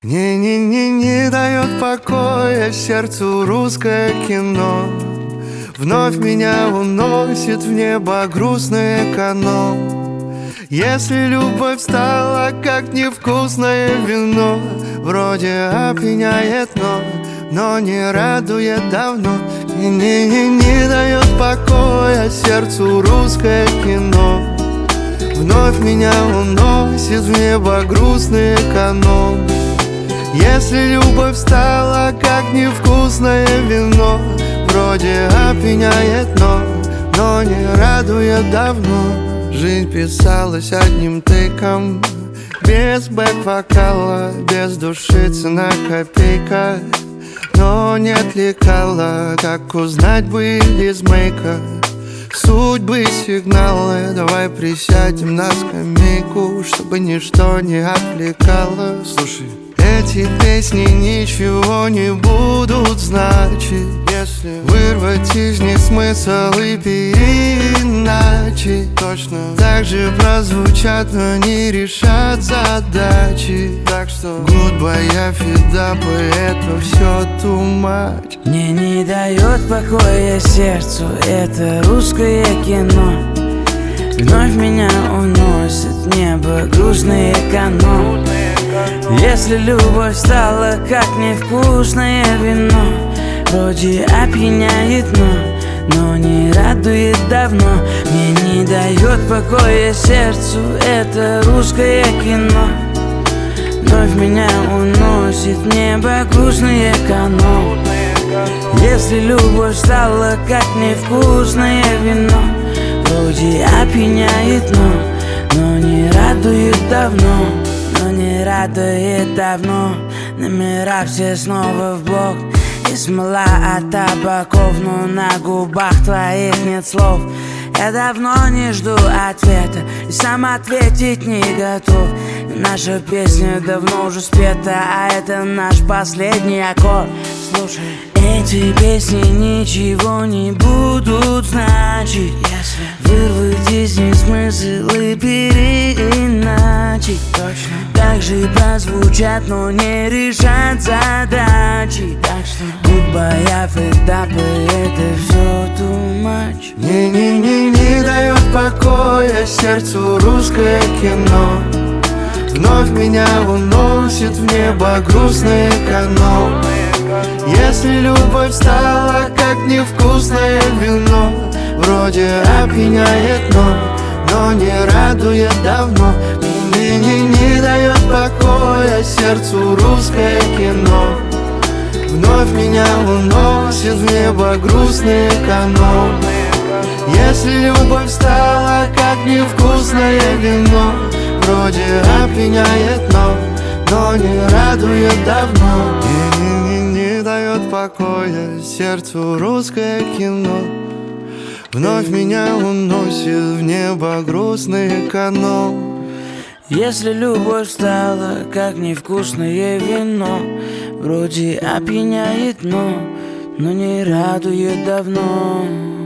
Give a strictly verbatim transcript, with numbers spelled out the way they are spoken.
Не-не-не, не дает покоя сердцу русское кино. Вновь меня уносит в небо грустный эконом. Если любовь стала как невкусное вино, вроде опьяняет, но, но не радует давно. Не-не-не, не дает покоя сердцу русское кино. Вновь меня уносит в небо грустный эконом. Если любовь стала как невкусное вино, вроде опьяняет, но, но не радует давно. Жизнь писалась одним тыком, без бэк-вокала, без души цена копейка. Но нет лекала, как узнать бы без мейка судьбы сигналы. Давай присядем на скамейку, чтобы ничто не отвлекало. Слушай, эти песни ничего не будут значить, если вырвать из них смысл и переиначить. Точно так же прозвучат, но не решат задачи. Так что goodbye, я фидап, это все too much. Мне не дает покоя сердцу это русское кино. Вновь меня уносит в небо грустный эконом. Если любовь стала как невкусное вино, вроде опьяняет, но, но не радует давно. Мне не дает покоя сердцу это русское кино. Вновь меня уносит в небо грустный эконом. Если любовь стала как невкусное вино, вроде опьяняет, но, но не радует давно. Но не радует давно. Номера все снова в блок, и смола от табаков, но на губах твоих нет слов. Я давно не жду ответа и сам ответить не готов. Наша песня давно уже спета, а это наш последний аккорд. Слушай, эти песни ничего не будут значить, если вырвать из них смысл и переиначить. Точно так же прозвучат, но не решат задачи. Так что goodbye, я фидап, это все too much. Не-не-не, не дает покоя сердцу русское кино. Вновь меня уносит в небо грустный эконом. Если любовь стала как невкусное вино, вроде опьяняет, но, но не радует давно. Не-не-не, не дает покоя сердцу русское кино. Вновь меня уносит в небо грустный эконом. Если любовь стала как невкусное вино, вроде опьяняет, но, но не радует давно. Не-не-не, не дает покоя сердцу русское кино. Вновь меня уносит в небо грустный эконом. Если любовь стала как невкусное вино, вроде опьяняет, но, но не радует давно.